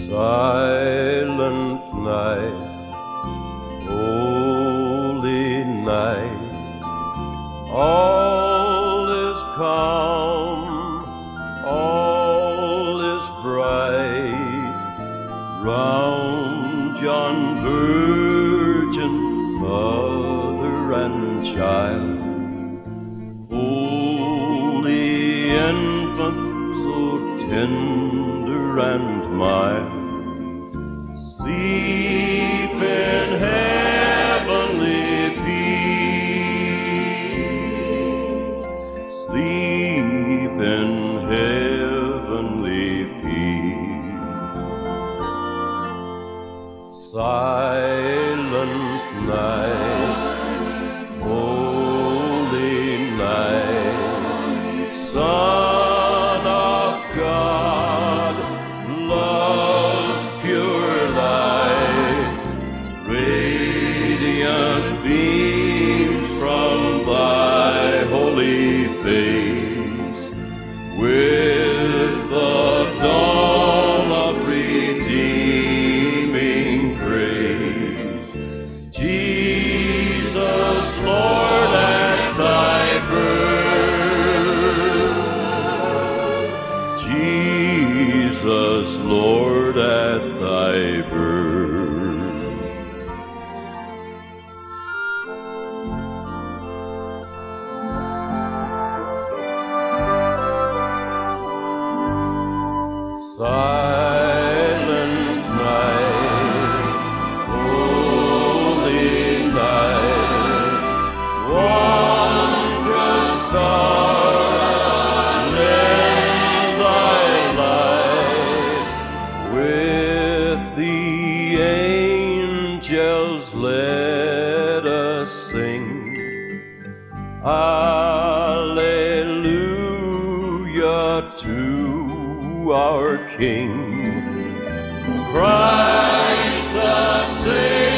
Silent night, holy night, all is calm, all is bright, round yon virgin mother and child, holy infant, so tender and mild, sleep in heavenly peace, sleep in heavenly peace. Silent night, holy night, Son of God, love's pure light, radiant beams from thy holy face, with the dawn of redeeming grace. Jesus, Lord, at thy birth, Jesus, Lord, at thy birth. Silent night, holy night, wondrous sun in thy light, with the angels let us sing, Alleluia to our King, Christ the Savior.